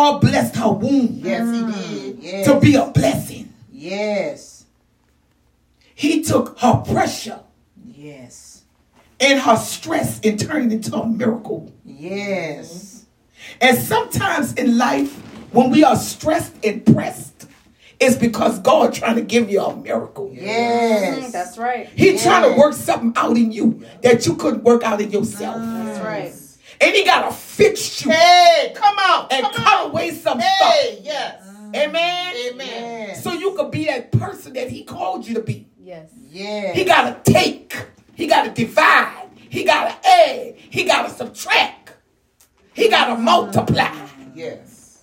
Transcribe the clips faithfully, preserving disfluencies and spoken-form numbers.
God blessed her womb. Yes, he did. Yes. To be a blessing. Yes. He took her pressure. Yes. And her stress and turned it into a miracle. Yes. And sometimes in life, when we are stressed and pressed, it's because God trying to give you a miracle. Yes. That's right. He yes. trying to work something out in you that you couldn't work out in yourself. That's right. And he got to fix you. Hey, come on. And come cut on. away some hey, stuff. Yes. Amen. Amen. Yes. So you could be that person that he called you to be. Yes. Yes. He got to take. He got to divide. He got to add. He got to subtract. He got to multiply. Yes.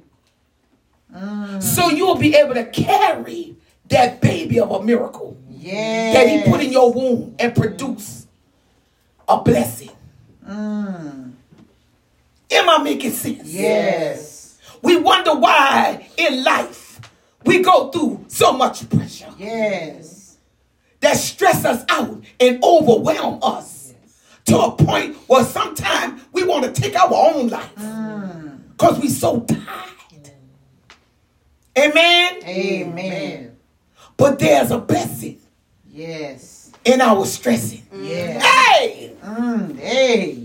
Mm. So you'll be able to carry that baby of a miracle. Yes. That he put in your womb and produce a blessing. Mm. Am I making sense? Yes. We wonder why in life we go through so much pressure. Yes. That stress us out and overwhelm us to a point where sometimes we want to take our own life because mm. we so tired. Amen? Amen. But there's a blessing. Yes. In our stressing. Yes. Hey! Mm. Hey!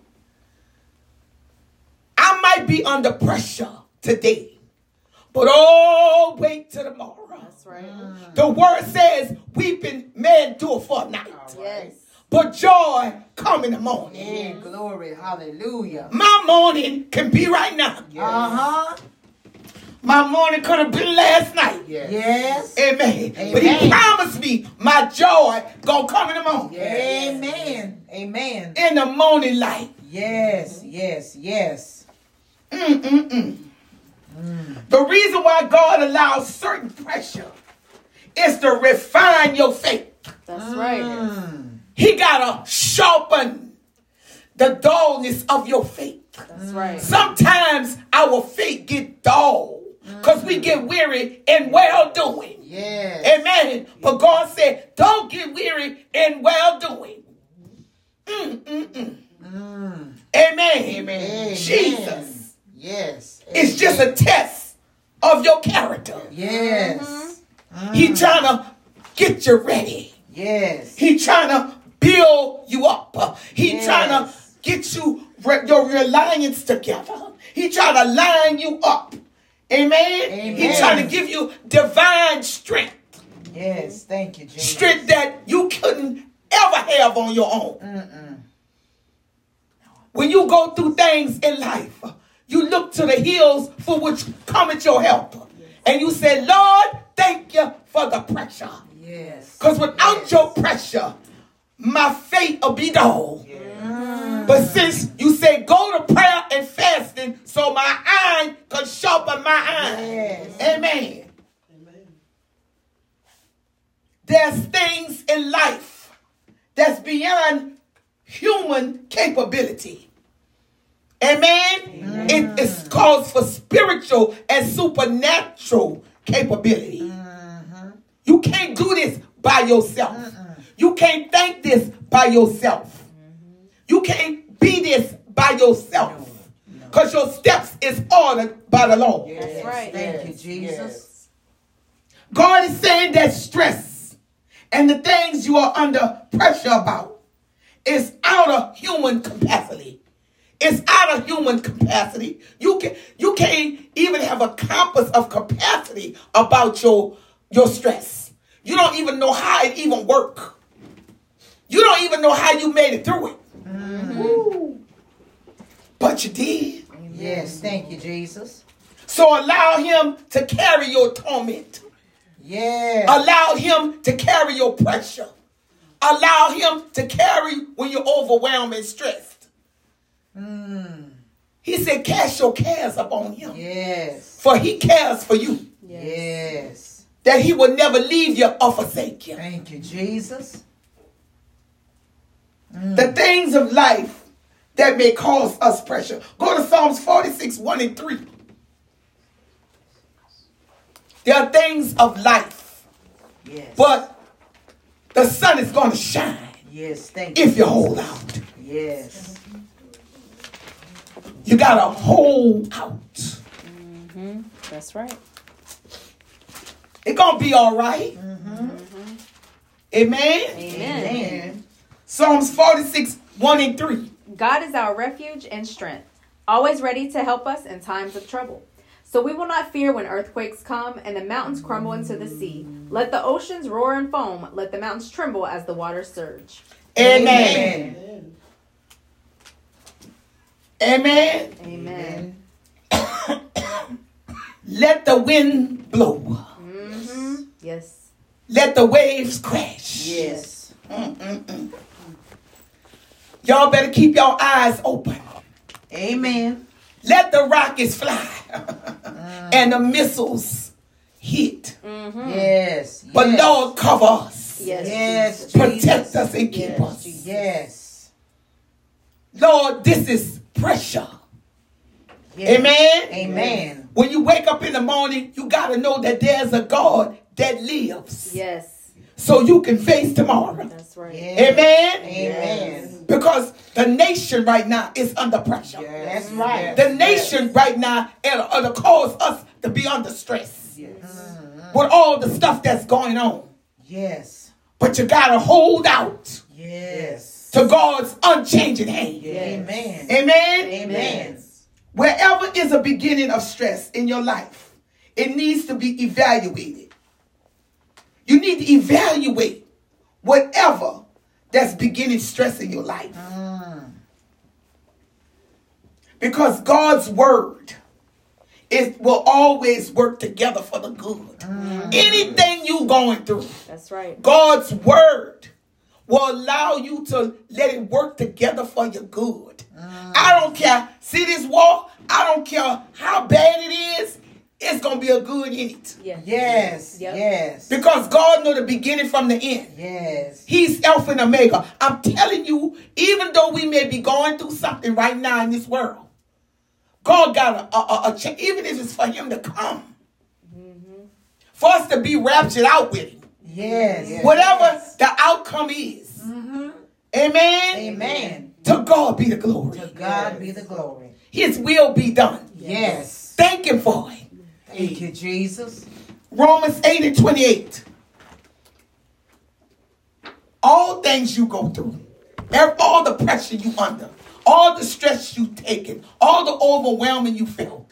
I might be under pressure today, but oh, wait till tomorrow. That's right. Mm. The word says, weeping may endure for a night. Right. Yes. But joy come in the morning. Hey, glory, hallelujah. My morning can be right now. Yes. Uh-huh. My morning could have been last night. Yes. Yes. Amen. Amen. But he promised me my joy gonna come in the morning. Yes. Amen. Amen. In the morning light. Yes, yes, yes. Mm-mm-mm. Mm. The reason why God allows certain pressure is to refine your faith. That's mm. right. He gotta sharpen the dullness of your faith. That's right. Sometimes our faith get dull because mm. we get weary in well doing. Yes. Amen. But God said, don't get weary in well doing. Mm-mm-mm. Mm. Amen. Amen. Jesus. Yes. It's just a test of your character. Yes. Mm-hmm. He trying to get you ready. Yes. He trying to build you up. He yes. trying to get you your reliance together. He trying to line you up. Amen. Amen. He trying to give you divine strength. Yes. Thank you, Jesus. Strength that you couldn't ever have on your own. Mm-mm. When you go through things in life, you look to the hills for which cometh your help. And you say, Lord, thank you for the pressure. Yes. Because without yes. your pressure, my faith will be dull. Yes. Mm. But since you say go to prayer and fasting, so my eye can sharpen my eye. Yes. Amen. Amen. There's things in life that's beyond human capability. Amen. Amen. It is called for spiritual and supernatural capability. Mm-hmm. You can't do this by yourself. Mm-mm. You can't think this by yourself. Mm-hmm. You can't be this by yourself. Because no. no. your steps is ordered by the Lord. Yes. That's right. Thank you, Jesus. Yes. God is saying that stress and the things you are under pressure about is out of human capacity. It's out of human capacity. You can you can't even have a compass of capacity about your, your stress. You don't even know how it even works. You don't even know how you made it through it. Mm-hmm. But you did. Yes, thank you, Jesus. So allow him to carry your torment. Yes. Allow him to carry your pressure. Allow him to carry when you're overwhelmed and stressed. Mm. He said, cast your cares upon him. Yes. For he cares for you. Yes. That he will never leave you or forsake you. Thank you, Jesus. Mm. The things of life that may cause us pressure. Go to Psalms forty-six, one and three. There are things of life. Yes. But the sun is going to shine. Yes, thank you. If you hold out. Yes. You got to hold out. Mm-hmm. That's right. It's going to be all right. Mm-hmm. Amen? Amen. Amen. Psalms forty-six, one and three. God is our refuge and strength, always ready to help us in times of trouble. So we will not fear when earthquakes come and the mountains crumble into the sea. Let the oceans roar and foam. Let the mountains tremble as the waters surge. Amen. Amen. Amen. Let the wind blow. Mm-hmm. Yes. Let the waves crash. Yes. Mm-mm-mm. Y'all better keep your eyes open. Amen. Let the rockets fly and the missiles hit. Mm-hmm. Yes. But yes. Lord, cover us. Yes. Yes. Protect Jesus. us and keep Yes. us. Jesus. Yes. Lord, this is pressure. Yes. Amen. Amen. When you wake up in the morning, you got to know that there's a God that lives. Yes. So you can face tomorrow. That's right. Yes. Amen. Amen. Because the nation right now is under pressure. That's right. The nation right now it'll cause us to be under stress Yes. with all the stuff that's going on. Yes. But you got to hold out Yes. to God's unchanging hand. Yes. Amen. Amen. Amen. Wherever is a beginning of stress in your life, it needs to be evaluated. You need to evaluate whatever that's beginning stress in your life. Mm. Because God's word, it will always work together for the good. Mm. Anything you going through, That's right. God's word will allow you to let it work together for your good. Mm. I don't care. See this war? I don't care how bad it is. It's going to be a good in it. Yes. Yes. Yep. Yes. Because God know the beginning from the end. Yes. He's Alpha and Omega. I'm telling you, even though we may be going through something right now in this world, God got a, a, a, a ch- even if it's for him to come, mm-hmm. for us to be raptured out with him. Yes. Yes. Whatever the outcome is. Mm-hmm. Amen. Amen. To God be the glory. To God be the glory. His will be done. Yes. Thank him for it. Thank you, Jesus. Romans eight and twenty-eight. All things you go through, ev- all the pressure you under, all the stress you taken, all the overwhelming you felt,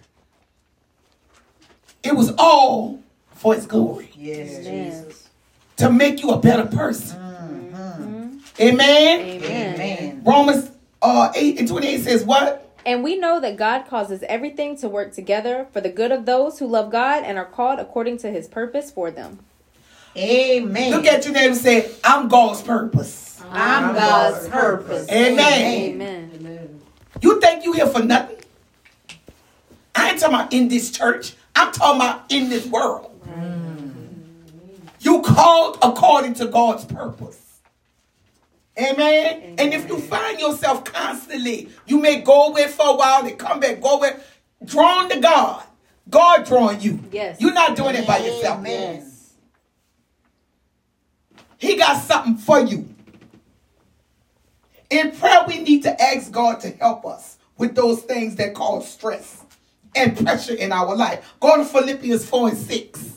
it was all for his glory. Yes, Amen. Jesus. To make you a better person. Mm-hmm. Amen. Amen. Amen. Romans uh, eight and twenty-eight says what? And we know that God causes everything to work together for the good of those who love God and are called according to his purpose for them. Amen. Look at your neighbor and say, I'm God's purpose. I'm God's purpose. Amen. Amen. You think you here for nothing? I ain't talking about in this church. I'm talking about in this world. Mm. You called according to God's purpose. Amen? Amen. And if you find yourself constantly, you may go away for a while and come back, go away, drawn to God. God drawing you. Yes. You're not doing it by yourself. Amen. Yes. He got something for you. In prayer, we need to ask God to help us with those things that cause stress and pressure in our life. Go to Philippians four and six.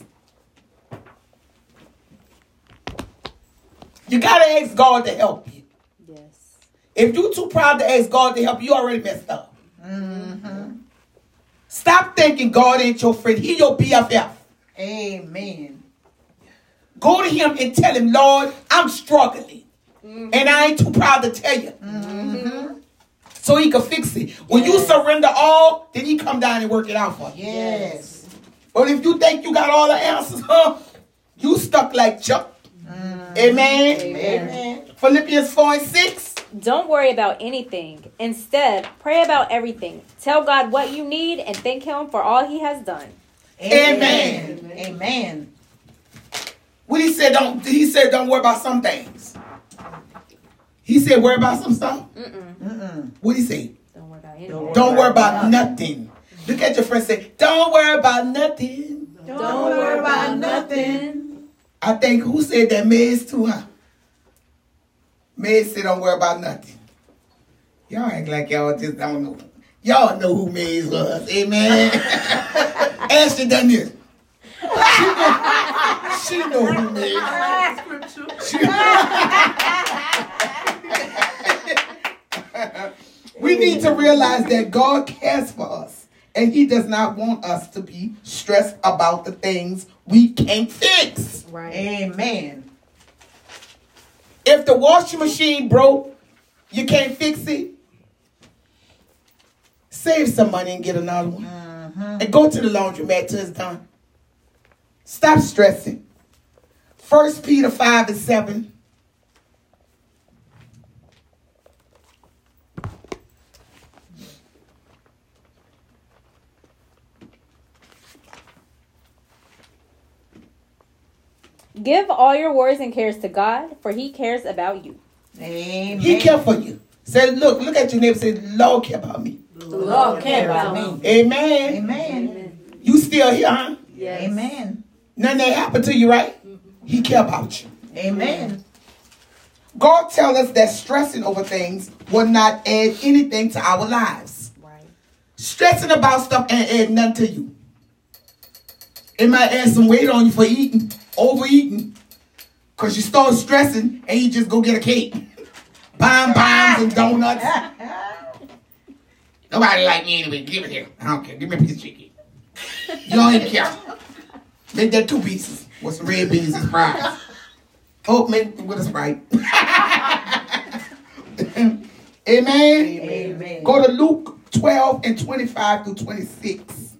You got to ask God to help you. Yes. If you're too proud to ask God to help you, you already messed up. Mm-hmm. Stop thinking God ain't your friend. He your B F F. Amen. Go to him and tell him, Lord, I'm struggling. Mm-hmm. And I ain't too proud to tell you. Mm-hmm. So he can fix it. When yes. you surrender all, then he come down and work it out for you. Yes. But if you think you got all the answers, huh? You stuck like Chuck. Mm. Amen. Amen. Amen. Philippians four and six. Don't worry about anything. Instead, pray about everything. Tell God what you need and thank him for all he has done. Amen. Amen. Amen. What he said, don't he said don't worry about some things. He said worry about some stuff. Mm-mm. Mm-mm. What he say? Don't worry about anything. Don't, don't worry about nothing. Look at your friend and say, don't worry about nothing. Don't, don't worry about nothing. I think who said that? Maze too, huh? Maze said don't worry about nothing. Y'all act like y'all just don't know. Y'all know who Maze was. Amen. Ashley done this. She know, she know who made it. We need to realize that God cares for us, and He does not want us to be stressed about the things we can't fix. Right. Amen. If the washing machine broke, you can't fix it. Save some money and get another one. Mm-hmm. And go to the laundromat till it's done. Stop stressing. First Peter five and seven. Give all your worries and cares to God, for He cares about you. Amen. He cares for you. Say, look, look at your neighbor. Say, Lord care about me. Lord care about me. Amen. Amen. Amen. You still here, huh? Yes. Amen. Nothing ain't happened to you, right? He care about you. Amen. God tells us that stressing over things will not add anything to our lives. Right. Stressing about stuff ain't add nothing to you. It might add some weight on you for eating, overeating, because you start stressing and you just go get a cake. Bomb bombs and donuts. Nobody like me anyway. Give it here. I don't care. Give me a piece of chicken. You don't even care. Make that two pieces with some red beans and fries. Oh, make with a Sprite. Amen. Amen. Go to Luke twelve and twenty-five through twenty-six.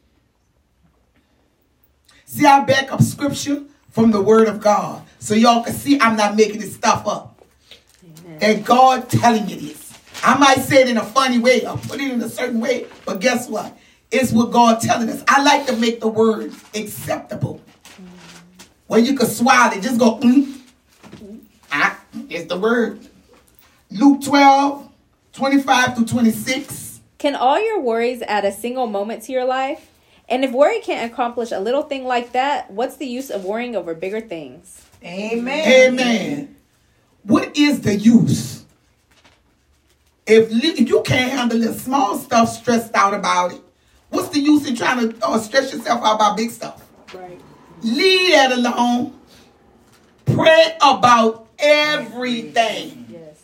See, I back up scripture from the word of God. So y'all can see I'm not making this stuff up. Amen. And God telling you this. I might say it in a funny way or put it in a certain way, but guess what? It's what God telling us. I like to make the word acceptable. Mm. Where you can swallow it. Just go, mm. Mm. Ah, it's the word. Luke twelve, twenty-five through twenty-six. Can all your worries add a single moment to your life? And if worry can't accomplish a little thing like that, what's the use of worrying over bigger things? Amen. Amen. What is the use? If, if you can't handle the small stuff, stressed out about it, what's the use in trying to uh, stress yourself out about big stuff? Right. Leave that alone. Pray about everything. Yes.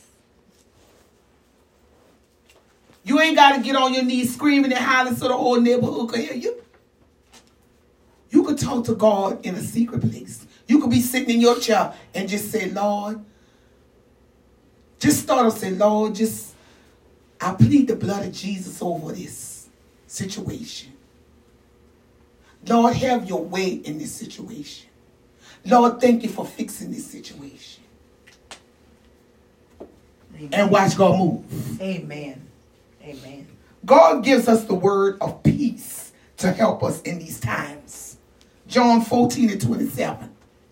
You ain't got to get on your knees screaming and hollering so the whole neighborhood can hear you. You could talk to God in a secret place. You could be sitting in your chair and just say, Lord, just start to say, Lord, just, I plead the blood of Jesus over this situation. Lord, have your way in this situation. Lord, thank you for fixing this situation. Amen. And watch God move. Amen. Amen. God gives us the word of peace to help us in these times. John fourteen and twenty-seven.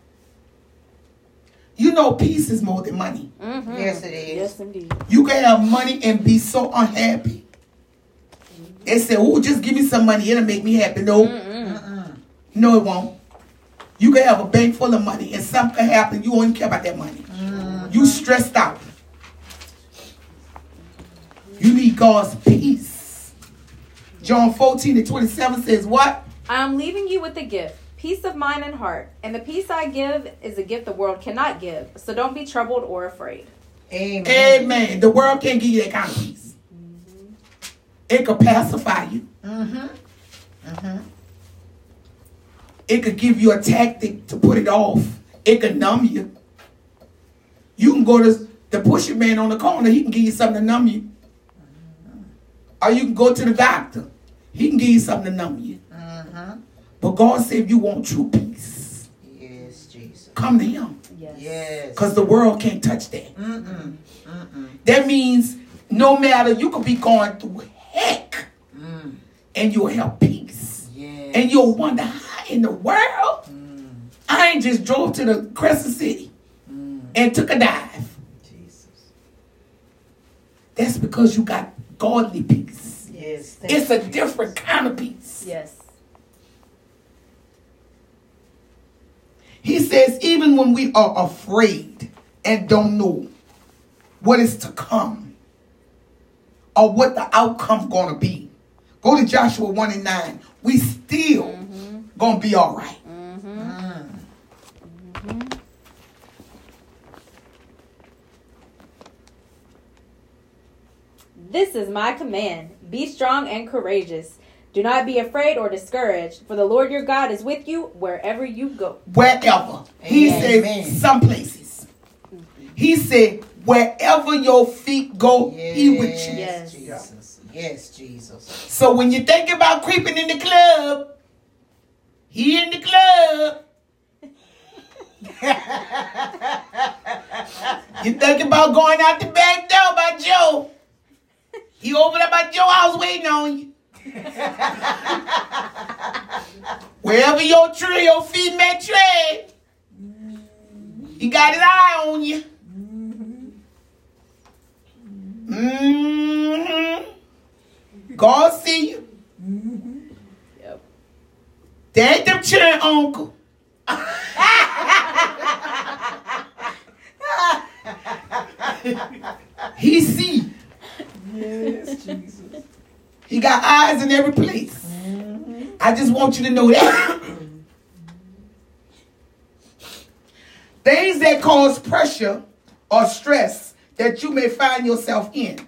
You know peace is more than money. Mm-hmm. Yes, it is. Yes, indeed. You can have money and be so unhappy. Mm-hmm. They say, oh, just give me some money. It'll make me happy. No. Mm-mm. No, it won't. You can have a bank full of money and something can happen. You won't care about that money. Mm-hmm. You stressed out. You need God's peace. John fourteen and twenty-seven says what? I am leaving you with a gift, peace of mind and heart. And the peace I give is a gift the world cannot give. So don't be troubled or afraid. Amen. Amen. The world can't give you that kind of peace. Mm-hmm. It could pacify you. Mm-hmm. Mm-hmm. It could give you a tactic to put it off. It could numb you. You can go to the pusher man on the corner. He can give you something to numb you. Or you can go to the doctor. He can give you something to numb you. Uh-huh. But God said if you want true peace, yes, Jesus, come to Him. Yes. Because the world can't touch that. Mm-mm. Mm-mm. That means no matter, you could be going through heck mm. and you'll have peace. Yes. And you'll wonder how in the world mm. I ain't just drove to the Crescent City mm. and took a dive. Jesus. That's because you got godly peace. Yes, it's a different kind of peace. Yes. He says, even when we are afraid and don't know what is to come or what the outcome going to be. Go to Joshua one and nine. we still Mm-hmm. gonna be all right. Mm-hmm. Mm. Mm-hmm. This is my command. Be strong and courageous. Do not be afraid or discouraged, for the Lord your God is with you wherever you go. Wherever. He Amen. said some places. He said, wherever your feet go, he with you. Yes. Jesus. Yes, Jesus. So when you think about creeping in the club, he in the club. You think about going out the back door by Joe. He over there by Joe house waiting on you. Wherever your tree, your feet may tread, he got his eye on you. Mm-hmm. God see you. Yep. They ain't them cheering uncle. He see. Yes, Jesus. He got eyes in every place. I just want you to know that. Things that cause pressure or stress that you may find yourself in.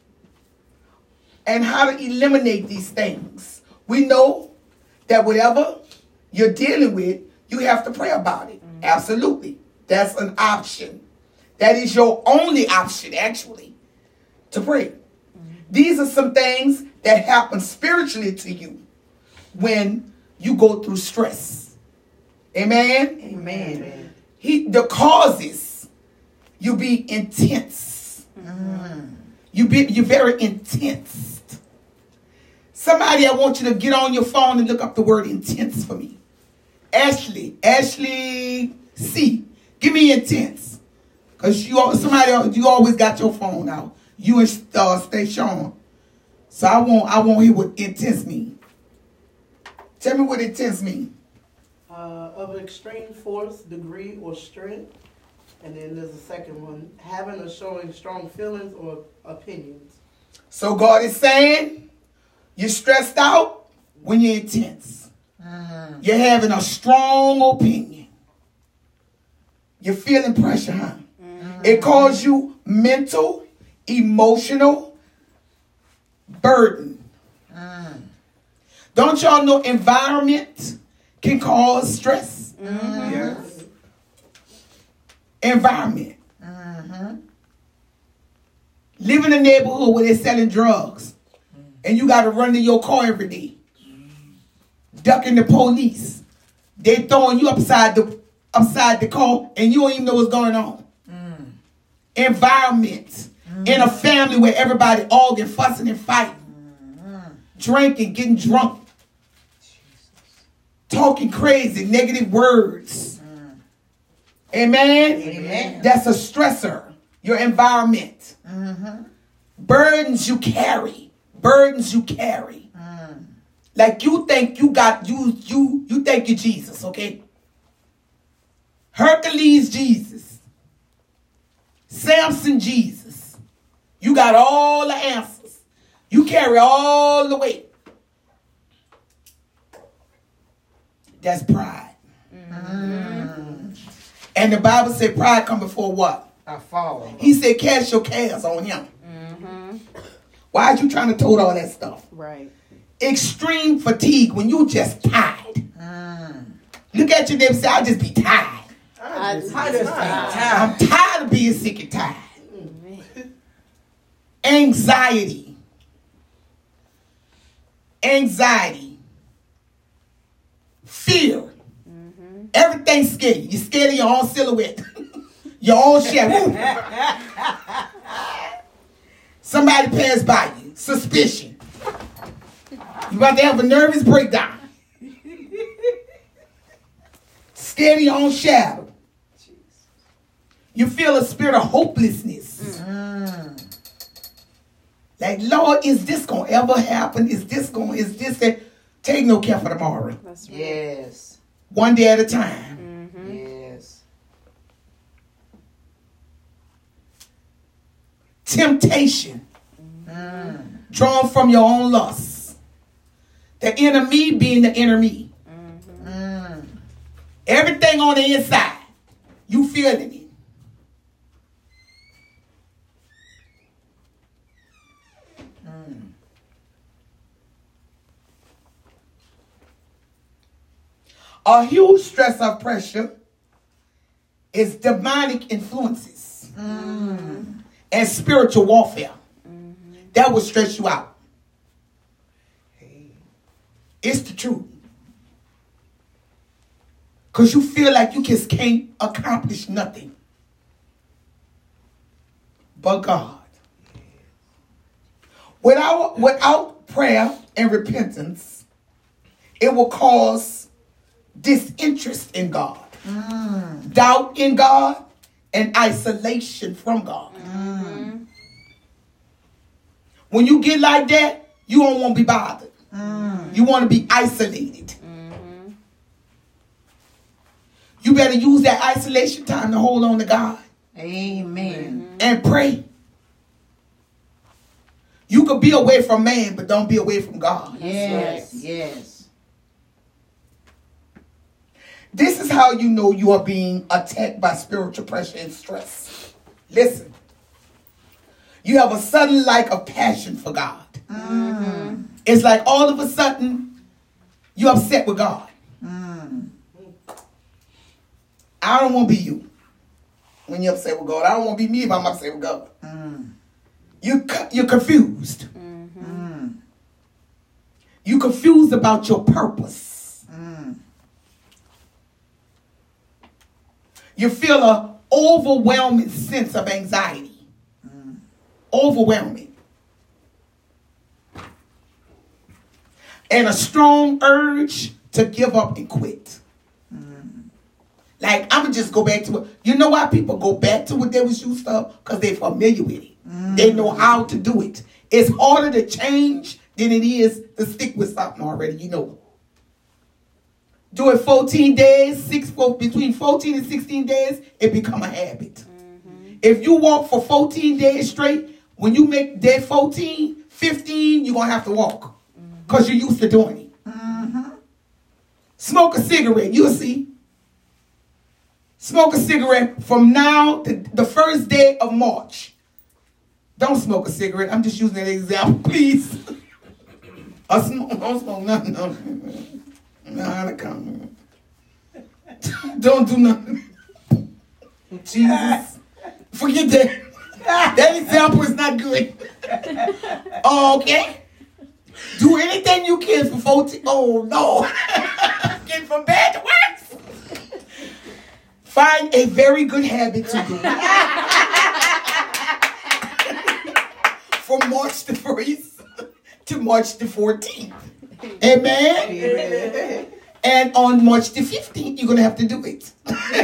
And how to eliminate these things. We know that whatever you're dealing with, you have to pray about it. Mm-hmm. Absolutely. That's an option. That is your only option, actually, to pray. Mm-hmm. These are some things that happen spiritually to you when you go through stress. Amen? Amen. He, the causes, you be intense. Mm. You be, you're very intense. Somebody, I want you to get on your phone and look up the word intense for me. Ashley, Ashley C. Give me intense. Because you, somebody, you always got your phone out. You and uh, Station. So I want, I want to hear what intense mean. Tell me what intense mean. Uh, of extreme force, degree, or strength. And then there's a second one, having or showing strong feelings or opinions. So God is saying, you're stressed out when you're intense. Mm. You're having a strong opinion. You're feeling pressure, huh? Mm-hmm. It causes you mental, emotional burden. Mm. Don't y'all know environment can cause stress? Mm-hmm. Yes. Environment. Mm-hmm. Live in a neighborhood where they're selling drugs and you got to run to your car every day. Ducking the police. They throwing you upside the upside the car and you don't even know what's going on. Mm. Environment. Mm. In a family where everybody arguing, fussing and fighting. Mm. Drinking, getting drunk. Talking crazy, negative words. Mm. Amen? Amen. That's a stressor. Your environment. Mm-hmm. Burdens you carry. Burdens you carry. Mm. Like you think you got, you, you, you think you're Jesus, okay? Hercules Jesus. Samson Jesus. You got all the answers. You carry all the weight. That's pride. Mm. And the Bible said pride come before what? I fall. He said cast your cares on him. Mm-hmm. Why are you trying to tote all that stuff? Right. Extreme fatigue when you just tired. Mm. Look at your neighbor and say, I'll just be tired. I just, I just I'm tired of being sick and tired. Mm-hmm. Anxiety. Anxiety. Fear. Mm-hmm. Everything's scary. You're scared of your own silhouette. Your own shadow. Somebody passed by you. Suspicion. You about to have a nervous breakdown. Scared of your own shadow. You feel a spirit of hopelessness. Mm. Like, Lord, is this going to ever happen? Is this going, is this that? Take no care for tomorrow. That's right. Yes. One day at a time. Mm-hmm. Yes. Temptation. Mm. Drawn from your own lusts. The enemy being the enemy. Mm. Everything on the inside, you feeling it. Mm. A huge stress of pressure is demonic influences Mm. and spiritual warfare. That will stress you out. It's the truth. Because you feel like you just can't accomplish nothing but God. Without, without prayer and repentance, it will cause disinterest in God, Mm. doubt in God, and isolation from God. Mm. When you get like that, you don't want to be bothered. Mm. You want to be isolated. You better use that isolation time to hold on to God Amen. and pray. You could be away from man, but don't be away from God. Yes, yes. This is how you know you are being attacked by spiritual pressure and stress. Listen. You have a sudden lack of passion for God. Mm. It's like all of a sudden you're upset with God. Mm. I don't want to be you when you're upset with God. I don't want to be me if I'm upset with God. Mm. You, you're confused. Mm. You're confused about your purpose. Mm. You feel an overwhelming sense of anxiety. Mm. Overwhelming. And a strong urge to give up and quit. Mm. Like, I'm going to just go back to it. You know why people go back to what they was used to? Because they're familiar with it. Mm. They know how to do it. It's harder to change than it is to stick with something already, you know. Do it fourteen days, six, between fourteen and sixteen days, it become a habit. Mm-hmm. If you walk for fourteen days straight, when you make day fourteen, fifteen, you're going to have to walk. Because you're used to doing it. Mm-hmm. Smoke a cigarette, you'll see. Smoke a cigarette from now to the first day of March. Don't smoke a cigarette. I'm just using that example, please. I smoke, don't smoke nothing. No, no, I can't. Don't do nothing. Jesus. Forget that. That example is not good. Okay. Do anything you can for fourteen. Oh, no. Getting from bad to worse. Find a very good habit to do. From March the first to March the fourteenth. Amen? Amen. And on March the fifteenth, you're going to have to do it.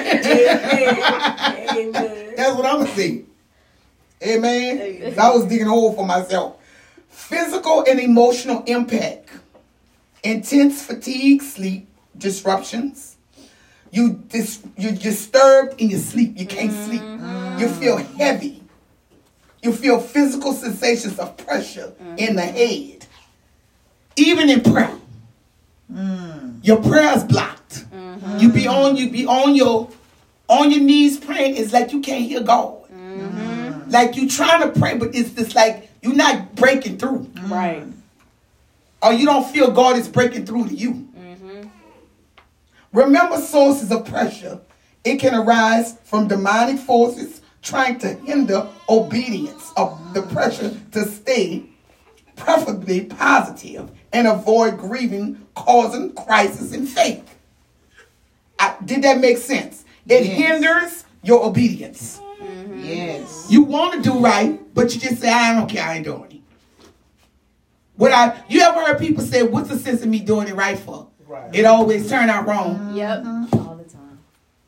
Amen. That's what I'm going to say. Amen? Amen. I was digging a hole for myself. Physical and emotional impact. Intense fatigue, sleep disruptions. You dis- you're disturbed in your sleep. You can't sleep. You feel heavy. You feel physical sensations of pressure in the head. Even in prayer. Mm. Your prayer's blocked. You be on you be on your on your knees praying. It's like you can't hear God. Like you trying to pray, but it's just like you're not breaking through. Right. Or you don't feel God is breaking through to you. Remember sources of pressure. It can arise from demonic forces trying to hinder obedience of the pressure to stay preferably positive and avoid grieving, causing crisis in faith. I, did that make sense? It Yes. hinders your obedience. Yes. You want to do right, but you just say, I don't care, I ain't doing it. What I you ever heard people say, what's the sense of me doing it right for? Right. It always turn out wrong. Yep. All the time.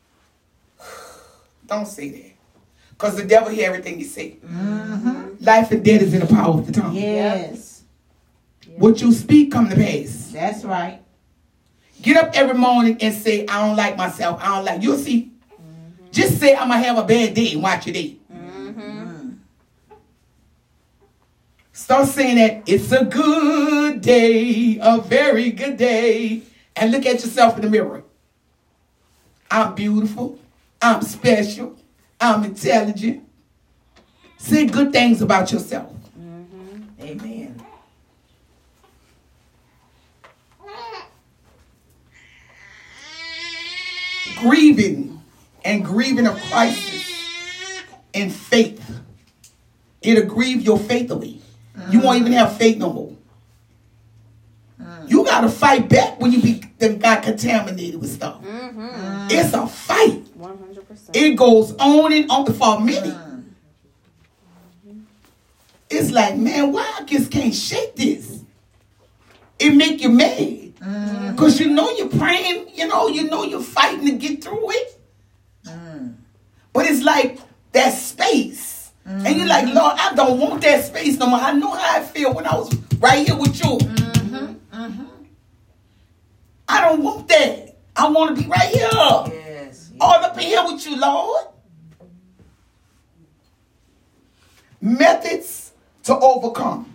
Don't say that. Because the devil hear everything you say. Mm-hmm. Life and death is in the power of the tongue. Yes. What you speak come to pass. That's right. Get up every morning and say, I don't like myself. I don't like. You'll see. Just say, I'm going to have a bad day and watch your day. Start saying that it's a good day, a very good day. And look at yourself in the mirror. I'm beautiful. I'm special. I'm intelligent. Say good things about yourself. Mm-hmm. Amen. Grieving and grieving a crisis in faith. It'll grieve your faith away. You won't even have faith no more. You got to fight back when you be then got contaminated with stuff. Mm-hmm. It's a fight. one hundred percent. It goes on and on for a minute. It's like, man, why I just can't shake this? It make you mad. Because you know you're praying, you know, you know you're fighting to get through it. Mm. But it's like that space. Mm. And you're like, Lord, I don't want that space no more. I know how I feel when I was right here with you. Mm-hmm. Mm-hmm. I don't want that. I want to be right here. Yes, yes. All up in here with you, Lord. Methods to overcome.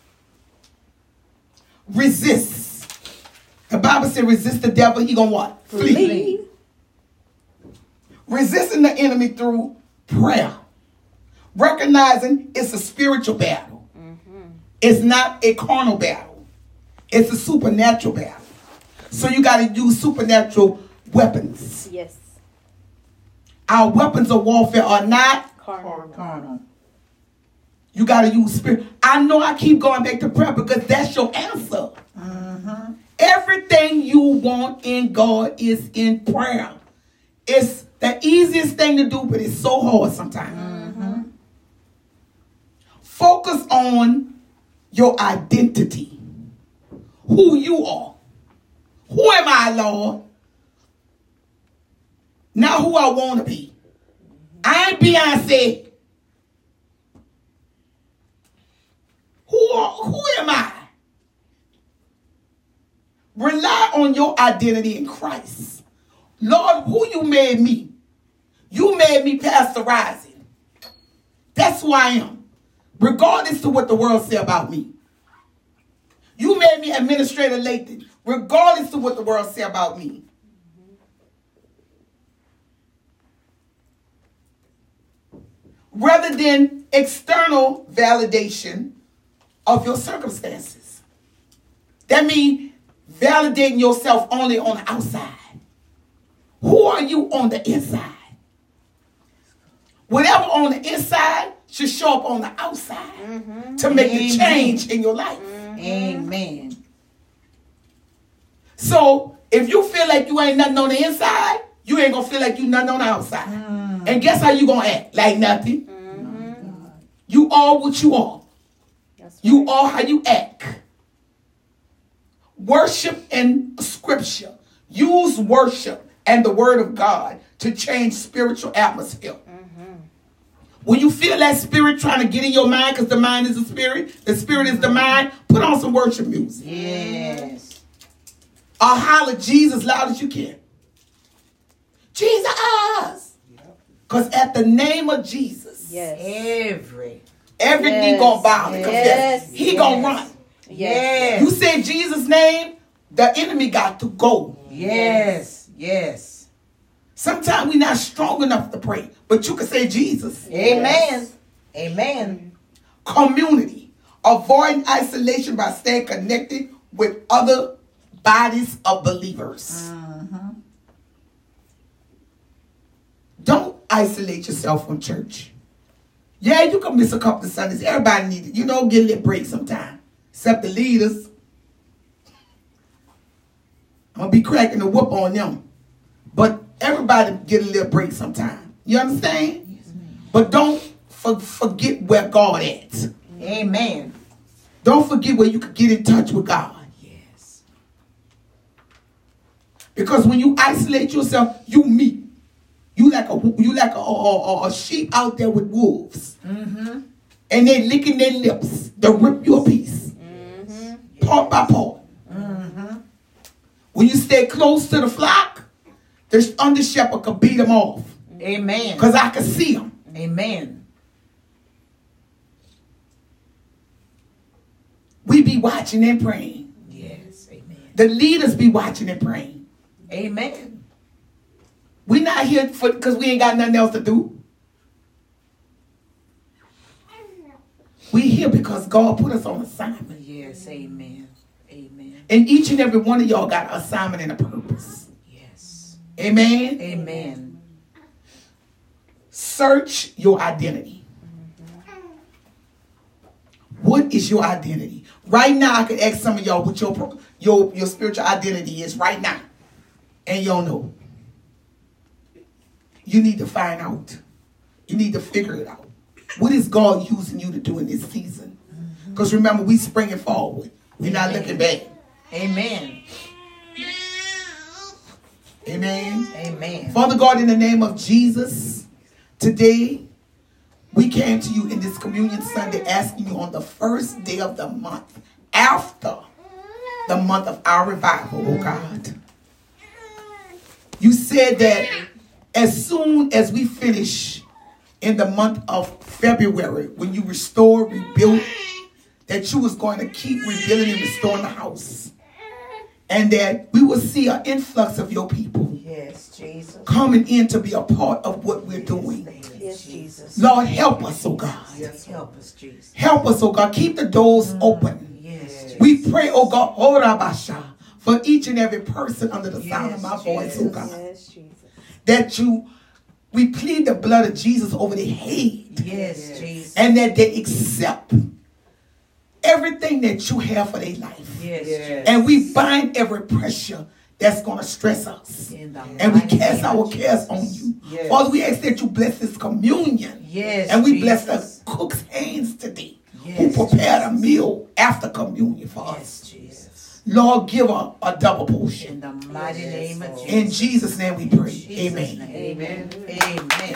Resist. The Bible said resist the devil, he gonna what? Flee. Flee. Resisting the enemy through prayer. Recognizing it's a spiritual battle. Mm-hmm. It's not a carnal battle. It's a supernatural battle. So you got to use supernatural weapons. Yes. Our weapons of warfare are not Carnal. Carnal. You got to use spirit. I know I keep going back to prayer because that's your answer. Mm-hmm. Everything you want in God is in prayer. It's the easiest thing to do, but it's so hard sometimes. Mm-hmm. Focus on your identity. Who you are. Who am I, Lord? Not who I want to be. I ain't Beyonce. Who, are, who am I? Rely on your identity in Christ. Lord, who you made me? You made me Pastor Rising. That's who I am. Regardless of what the world say about me. You made me Administrator Lathan. Regardless of what the world say about me. Rather than external validation of your circumstances. That means validating yourself only on the outside. Who are you on the inside? Whatever on the inside should show up on the outside mm-hmm. to make Amen. The change in your life. Mm-hmm. Amen. So if you feel like you ain't nothing on the inside, you ain't gonna feel like you nothing on the outside. Mm. And guess how you gonna act? Like nothing. Mm-hmm. You are what you are. That's right. You are how you act. Worship and scripture. Use worship and the word of God to change spiritual atmosphere. Mm-hmm. When you feel that spirit trying to get in your mind, because the mind is the spirit, the spirit is the mind, put on some worship music. Yes. Or holler Jesus loud as you can. Jesus. Because at the name of Jesus, yes. every every yes. knee gonna bow and confess. Yes. He yes. gonna run. Yes. You say Jesus' name, the enemy got to go. Yes. Yes. Sometimes we're not strong enough to pray, but you can say Jesus. Amen. Yes. Amen. Community. Avoid isolation by staying connected with other bodies of believers. Uh-huh. Don't isolate yourself from church. Yeah, you can miss a couple of Sundays. Everybody needs it. You know, get a little break sometime. Except the leaders. I'm going to be cracking the whoop on them. But everybody get a little break sometime. You understand? Yes, ma'am. But don't for, forget where God is. Amen. Don't forget where you can get in touch with God. Yes. Because when you isolate yourself, you meet. You like a you like a, a, a sheep out there with wolves. Mm-hmm. And they licking their lips. They'll rip you a piece. Mm-hmm. Part by part. Mm-hmm. When you stay close to the flock, the under shepherd can beat them off. Amen. Because I can see them. Amen. we be watching and praying. Yes. Amen. The leaders be watching and praying. Amen. We not here for because we ain't got nothing else to do. We here because God put us on assignment. Yes. Amen. Amen. And each and every one of y'all got an assignment and a purpose. Yes. Amen. Amen. Search your identity. What is your identity? Right now, I could ask some of y'all what your your your spiritual identity is right now, and y'all know. You need to find out. You need to figure it out. What is God using you to do in this season? Because remember, we springing forward. We're not looking back. Amen. Amen. Amen. Father God, in the name of Jesus, today we came to you in this Communion Sunday asking you on the first day of the month, after the month of our revival, oh God. You said that as soon as we finish in the month of February, when you restore, rebuild, that you was going to keep rebuilding and restoring the house. And that we will see an influx of your people. Yes, Jesus. Coming in to be a part of what we're doing. Yes, Jesus. Lord, help us, oh God. Yes, help us, Jesus. Help us, oh God. Keep the doors open. Yes, Jesus. We pray, oh God, oh Rabasha, for each and every person under the sound of my Yes, voice, oh Jesus. God. Yes, Jesus. That you, we plead the blood of Jesus over their head. Yes, Jesus. And that they accept everything that you have for their life. Yes, Yes. Jesus. And we bind every pressure that's going to stress us. In the And we mighty cast name of our cares Jesus. on you. Yes. Father, we ask that you bless this communion. Yes, And we Jesus. bless the cook's hands today. Yes, who prepared a Jesus. meal after communion for us. Yes, Jesus. Lord, give her a double portion. In the mighty Yes, name of Lord. Jesus. In Jesus' name we pray. Jesus' Amen. name. Amen. Amen.